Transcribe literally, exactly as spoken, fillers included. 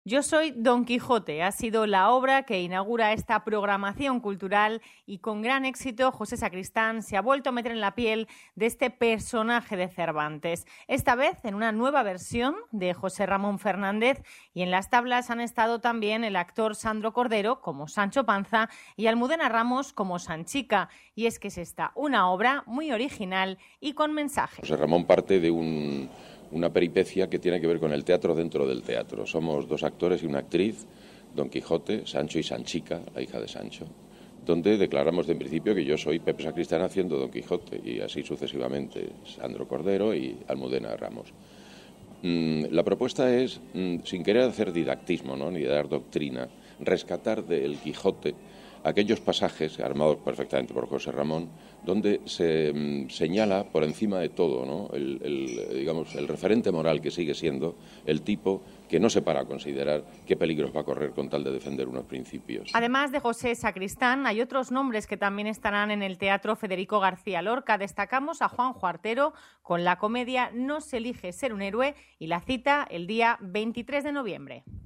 Yo soy Don Quijote. Ha sido la obra que inaugura esta programación cultural y con gran éxito José Sacristán se ha vuelto a meter en la piel de este personaje de Cervantes. Esta vez en una nueva versión de José Ramón Fernández, y en las tablas han estado también el actor Sandro Cordero como Sancho Panza y Almudena Ramos como Sanchica. Y es que es esta una obra muy original y con mensaje. José Ramón parte de un... una peripecia que tiene que ver con el teatro dentro del teatro. Somos dos actores y una actriz, Don Quijote, Sancho y Sanchica, la hija de Sancho, donde declaramos de en principio que yo soy Pepe Sacristán haciendo Don Quijote, y así sucesivamente Sandro Cordero y Almudena Ramos. Mm, la propuesta es, mm, sin querer hacer didactismo, ¿no?, ni dar doctrina, rescatar del Quijote aquellos pasajes, armados perfectamente por José Ramón, donde se mm, señala por encima de todo, ¿no?, el, el, digamos, el referente moral que sigue siendo el tipo que no se para a considerar qué peligros va a correr con tal de defender unos principios. Además de José Sacristán, hay otros nombres que también estarán en el Teatro Federico García Lorca. Destacamos a Juanjo Artero con la comedia No se elige ser un héroe, y la cita el día veintitrés de noviembre.